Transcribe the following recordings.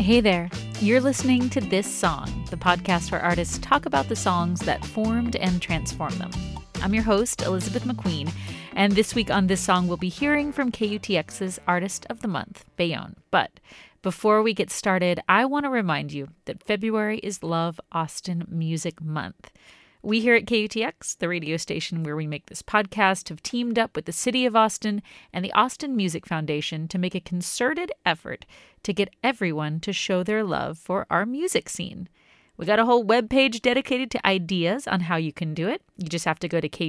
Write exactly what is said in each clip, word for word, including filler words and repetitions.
Hey there, you're listening to This Song, the podcast where artists talk about the songs that formed and transformed them. I'm your host, Elizabeth McQueen, and this week on This Song, we'll be hearing from K U T X's Artist of the Month, Bayon. But before we get started, I want to remind you that February is Love Austin Music Month. We here at K U T X, the radio station where we make this podcast, have teamed up with the City of Austin and the Austin Music Foundation to make a concerted effort to get everyone to show their love for our music scene. We got a whole webpage dedicated to ideas on how you can do it. You just have to go to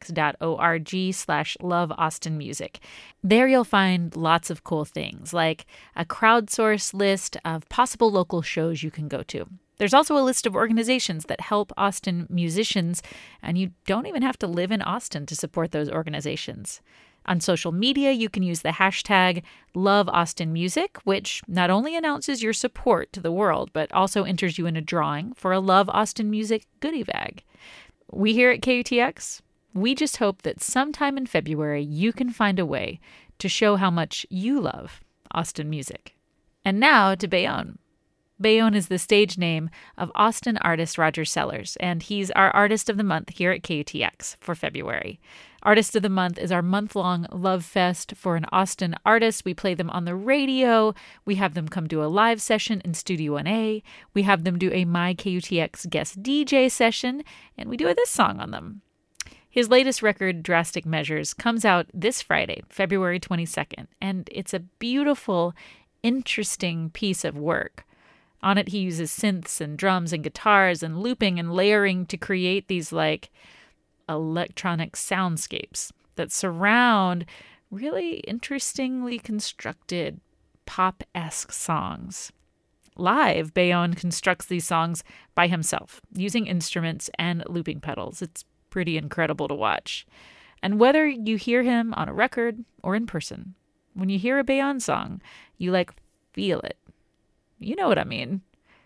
kutx.org slash love Austin music. There you'll find lots of cool things, like a crowdsourced list of possible local shows you can go to. There's also a list of organizations that help Austin musicians, and you don't even have to live in Austin to support those organizations. On social media, you can use the hashtag LoveAustinMusic, which not only announces your support to the world, but also enters you in a drawing for a Love Austin Music goodie bag. We here at K U T X, we just hope that sometime in February you can find a way to show how much you love Austin music. And now to Bayon. Bayon is the stage name of Austin artist Roger Sellers, and he's our Artist of the Month here at K U T X for February. Artist of the Month is our month-long love fest for an Austin artist. We play them on the radio. We have them come do a live session in Studio one A. We have them do a My K U T X guest D J session, and we do a This Song on them. His latest record, Drastic Measures, comes out this Friday, February twenty-second, and it's a beautiful, interesting piece of work. On it, he uses synths and drums and guitars and looping and layering to create these, like, electronic soundscapes that surround really interestingly constructed pop-esque songs. Live, Bayon constructs these songs by himself, using instruments and looping pedals. It's pretty incredible to watch. And whether you hear him on a record or in person, when you hear a Bayon song, you, like, feel it. You know what I mean.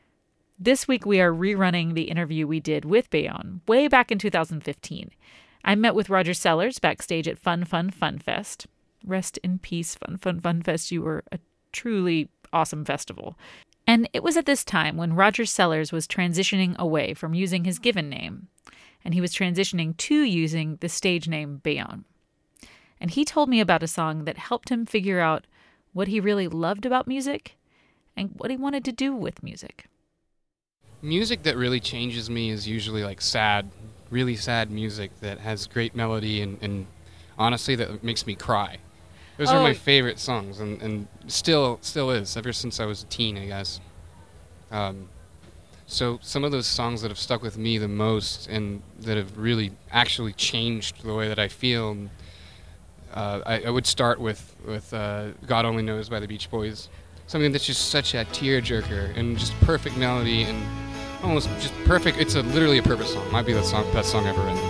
This week, we are rerunning the interview we did with Bayon way back in two thousand fifteen. I met with Roger Sellers backstage at Fun Fun Fun Fest. Rest in peace, Fun Fun Fun Fest. You were a truly awesome festival. And it was at this time when Roger Sellers was transitioning away from using his given name, and he was transitioning to using the stage name Bayon. And he told me about a song that helped him figure out what he really loved about music and what he wanted to do with music. Music that really changes me is usually like sad, really sad music that has great melody and, and honestly that makes me cry. Those oh. are my favorite songs and, and still still is, ever since I was a teen, I guess. Um, so some of those songs that have stuck with me the most and that have really actually changed the way that I feel, uh, I, I would start with, with uh, God Only Knows by the Beach Boys. Something that's just such a tearjerker and just perfect melody and almost just perfect. It's a literally a perfect song. Might be the song, best song ever written.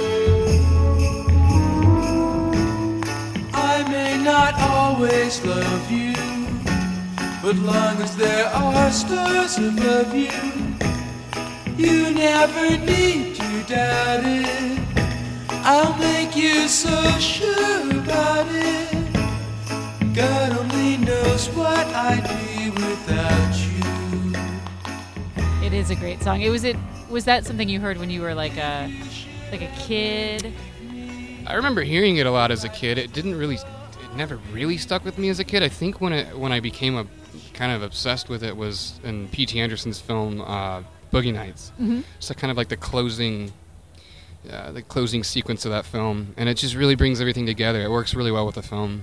I may not always love you, but long as there are stars above you, you never need to doubt it. I'll make you so sure about it. God only knows what I'd be without you. It is a great song. It was it was that something you heard when you were like a like a kid? I remember hearing it a lot as a kid. It didn't really, it never really stuck with me as a kid. I think when it when I became a kind of obsessed with it was in P T Anderson's film uh, Boogie Nights. Mm-hmm. It's like kind of like the closing, uh, the closing sequence of that film, and it just really brings everything together. It works really well with the film.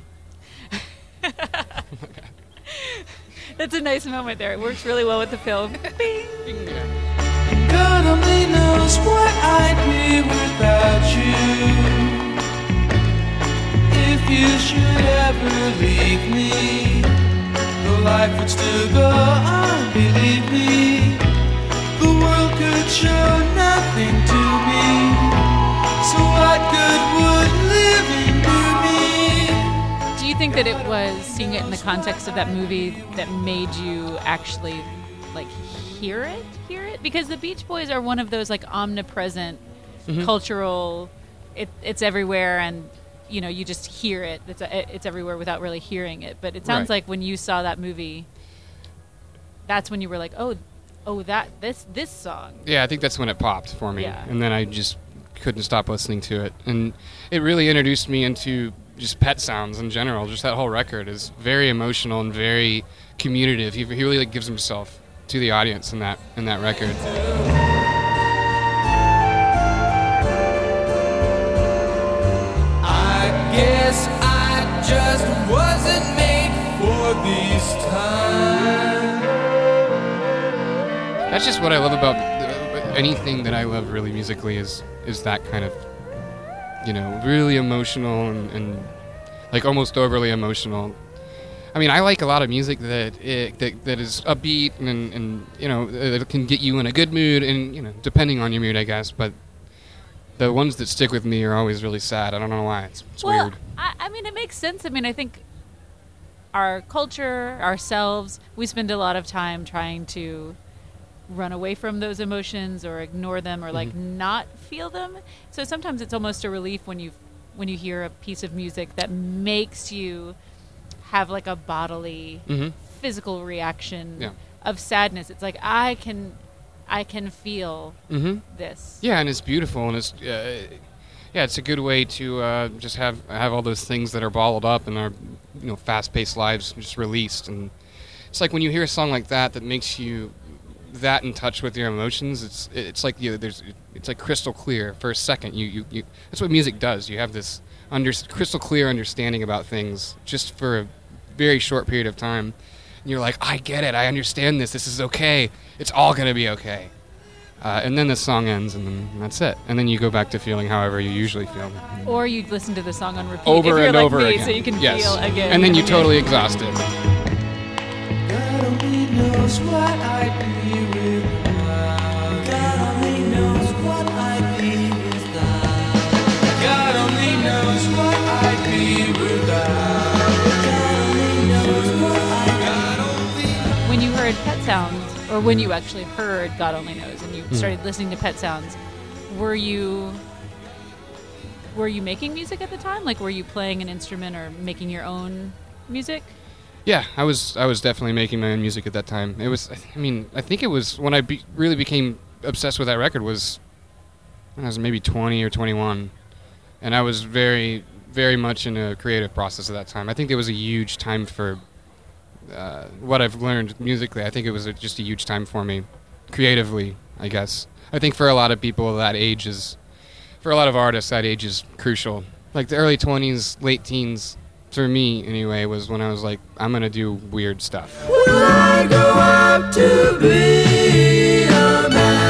That's a nice moment there. It works really well with the film. Bing. God only knows what I'd be without you. If you should ever leave me, the life would still go on, believe me. The world could show nothing to me, so what good would living do me? Do you think that it was seeing it in the context of that movie that made you actually like hear it, hear it? Because the Beach Boys are one of those like omnipresent mm-hmm. cultural, it, it's everywhere, and you know, you just hear it. It's it's everywhere without really hearing it. But it sounds right. like when you saw that movie, that's when you were like, oh, oh, that this this song. Yeah, I think that's when it popped for me. Yeah. And then I just couldn't stop listening to it. And it really introduced me into just Pet Sounds in general. Just that whole record is very emotional and very communicative. He, he really like, gives himself to the audience in that in that record. I guess I just wasn't made for this time. That's just what I love about anything that I love really musically is is that kind of, you know, really emotional and, and like almost overly emotional. I mean, I like a lot of music that it, that, that is upbeat and, and, you know, it can get you in a good mood and, you know, depending on your mood, I guess. But the ones that stick with me are always really sad. I don't know why. It's, it's well, weird. I, I mean, it makes sense. I mean, I think our culture, ourselves, we spend a lot of time trying to run away from those emotions or ignore them or like Mm-hmm. not feel them. So sometimes it's almost a relief when you when you hear a piece of music that makes you have like a bodily Mm-hmm. physical reaction Yeah. of sadness. It's like I can I can feel Mm-hmm. this. Yeah, and it's beautiful, and it's uh, yeah, it's a good way to uh, just have have all those things that are bottled up in our you know fast-paced lives just released. And it's like when you hear a song like that that makes you that in touch with your emotions. It's it's like you there's it's like crystal clear for a second. You you, you that's what music does. You have this under, crystal clear understanding about things just for a very short period of time. And you're like, I get it. I understand this. This is okay. It's all gonna be okay. Uh, and then the song ends, and then that's it. And then you go back to feeling however you usually feel. Or you listen to the song on repeat Over if you're and like over me, again. so you can Yes. feel again. And then you again. totally exhausted. God only knows what I'd be without. God only knows what I'd be without. God only knows what I'd be without. God only knows what I'd be. When you heard Pet Sounds, or when you actually heard God Only Knows, and you Hmm. started listening to Pet Sounds, were you were you making music at the time? Like, were you playing an instrument or making your own music? Yeah, I was I was definitely making my own music at that time. It was, I mean, I think it was when I be, really became obsessed with that record was when I was maybe twenty or twenty-one, and I was very, very much in a creative process at that time. I think it was a huge time for uh, what I've learned musically. I think it was a, just a huge time for me, creatively, I guess. I think for a lot of people that age is, for a lot of artists that age is crucial. Like the early twenties, late teens, for me anyway, was when I was like, I'm gonna do weird stuff. Will I go out to be a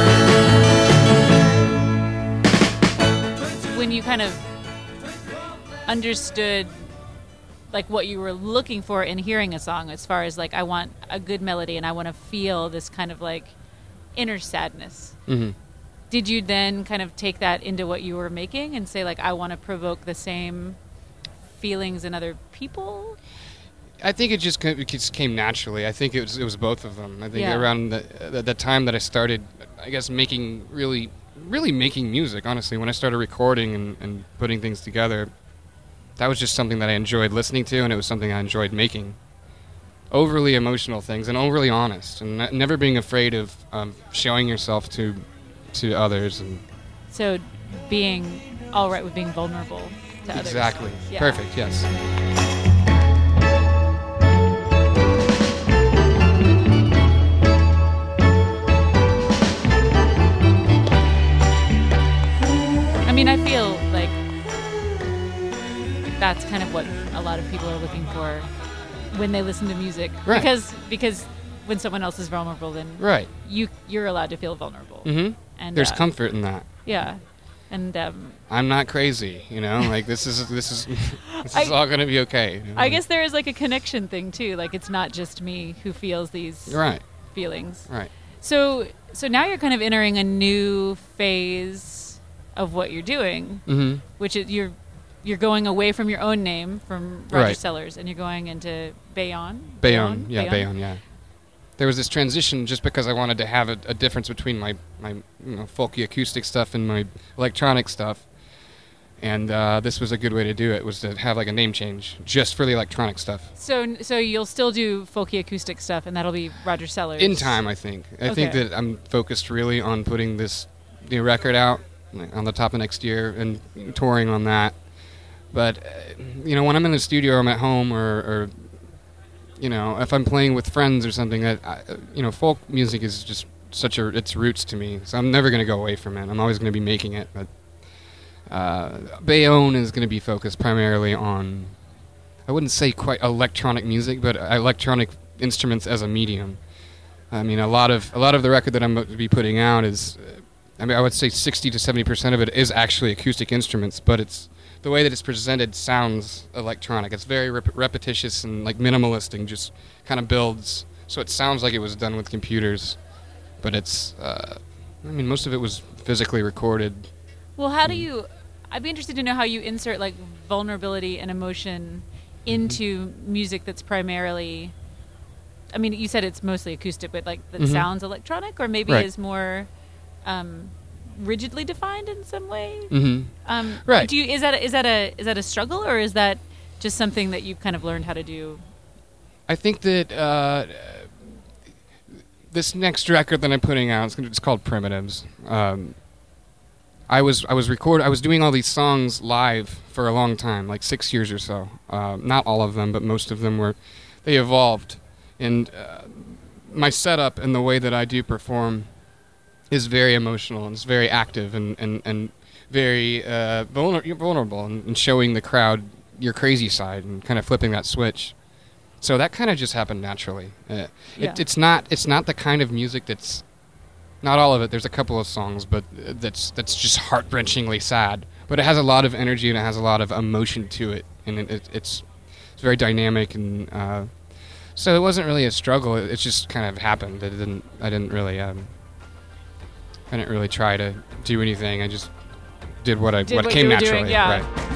man? When you kind of understood like what you were looking for in hearing a song, as far as like, I want a good melody and I want to feel this kind of like inner sadness. Mm-hmm. Did you then kind of take that into what you were making and say like, I want to provoke the same feelings in other people? I think it just ca- it just came naturally. I think it was it was both of them. I think Yeah. around the, the the time that I started, I guess making really really making music. Honestly, when I started recording and, and putting things together, that was just something that I enjoyed listening to, and it was something I enjoyed making. Overly emotional things and overly honest, and ne- never being afraid of um, showing yourself to to others. And So being all right with being vulnerable to others. exactly, Yeah. perfect. Yes. I mean, I feel like that's kind of what a lot of people are looking for when they listen to music. Right. Because because when someone else is vulnerable, then Right. you you're allowed to feel vulnerable. Mm-hmm. And There's uh, comfort in that. Yeah, and um, I'm not crazy, you know. Like this is this is this is I- all gonna be okay. you know? I guess there is like a connection thing too. Like it's not just me who feels these Right. feelings. Right. So so now you're kind of entering a new phase of what you're doing, Mm-hmm. which is you're you're going away from your own name, from Roger Right. Sellers, and you're going into Bayon. Bayonne, yeah, Bayonne, yeah. There was this transition just because I wanted to have a, a difference between my, my you know, folky acoustic stuff and my electronic stuff. And uh, this was a good way to do it, was to have like a name change just for the electronic stuff. So so you'll still do folky acoustic stuff, and that'll be Roger Sellers? In time, I think. I Okay. think that I'm focused really on putting this new record out like, on the top of next year and touring on that. But, uh, you know, when I'm in the studio or I'm at home or, or you know, if I'm playing with friends or something, I, I, you know, folk music is just such a, its roots to me. So I'm never going to go away from it. I'm always going to be making it. But uh, Bayonne is going to be focused primarily on, I wouldn't say quite electronic music, but electronic instruments as a medium. I mean, a lot of a lot of the record that I'm going to be putting out is, uh, I mean, I would say sixty to seventy percent of it is actually acoustic instruments, but it's the way that it's presented sounds electronic. It's very rep- repetitious and like minimalist and just kind of builds, so it sounds like it was done with computers, but it's, uh, I mean, most of it was physically recorded. Well, how do you... I'd be interested to know how you insert like vulnerability and emotion into mm-hmm. music that's primarily... I mean, you said it's mostly acoustic, but like that mm-hmm. sounds electronic, or maybe right. is more um, rigidly defined in some way. Mm-hmm. Um, right. Do you is that a, is that a is that a struggle, or is that just something that you've kind of learned how to do? I think that uh, this next record that I'm putting out, it's, it's called Primitives. Um, I was I was record I was doing all these songs live for a long time, like six years or so. Uh, not all of them, but most of them were. They evolved, and uh, my setup and the way that I do perform is very emotional and it's very active and and and very uh, vulner- vulnerable and, and showing the crowd your crazy side and kind of flipping that switch. So that kind of just happened naturally. Uh, yeah. it, it's not it's not the kind of music that's. Not all of it. There's a couple of songs, but that's that's just heart-wrenchingly sad. But it has a lot of energy and it has a lot of emotion to it, and it, it, it's it's very dynamic. And uh, so it wasn't really a struggle. It, it just kind of happened. It didn't. I didn't really. Um, I didn't really try to do anything. I just did what I did what, what came you were naturally. Doing, yeah. Right.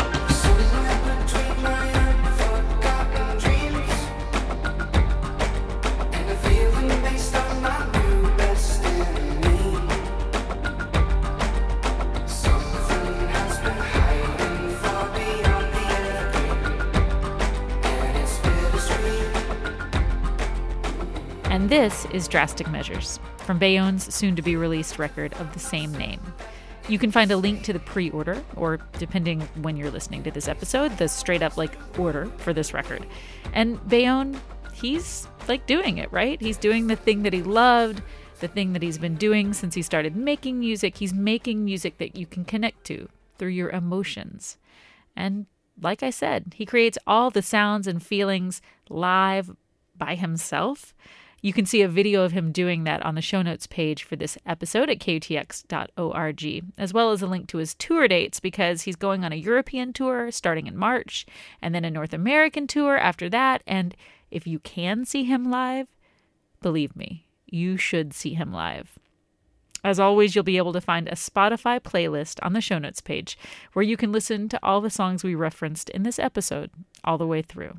And this is Drastic Measures, from Bayonne's soon-to-be-released record of the same name. You can find a link to the pre-order, or depending when you're listening to this episode, the straight-up, like, order for this record. And Bayonne, he's, like, doing it, right? He's doing the thing that he loved, the thing that he's been doing since he started making music. He's making music that you can connect to through your emotions. And like I said, he creates all the sounds and feelings live by himself. You can see a video of him doing that on the show notes page for this episode at K U T X dot org, as well as a link to his tour dates, because he's going on a European tour starting in March, and then a North American tour after that. And if you can see him live, believe me, you should see him live. As always, you'll be able to find a Spotify playlist on the show notes page where you can listen to all the songs we referenced in this episode all the way through.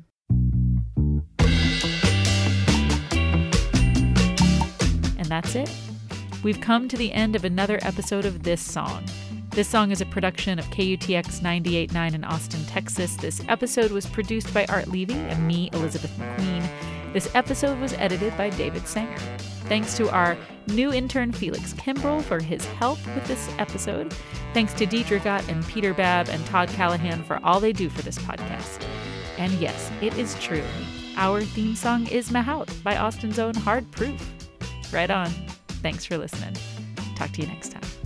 And that's it. We've come to the end of another episode of This Song. This Song is a production of K U T X ninety-eight point nine in Austin, Texas. This episode was produced by Art Levy and me, Elizabeth McQueen. This episode was edited by David Sanger. Thanks to our new intern, Felix Kimbrell, for his help with this episode. Thanks to Deidre Gott and Peter Babb and Todd Callahan for all they do for this podcast. And yes, it is true. Our theme song is Mahout by Austin's own Hard Proof. Right on. Thanks for listening. Talk to you next time.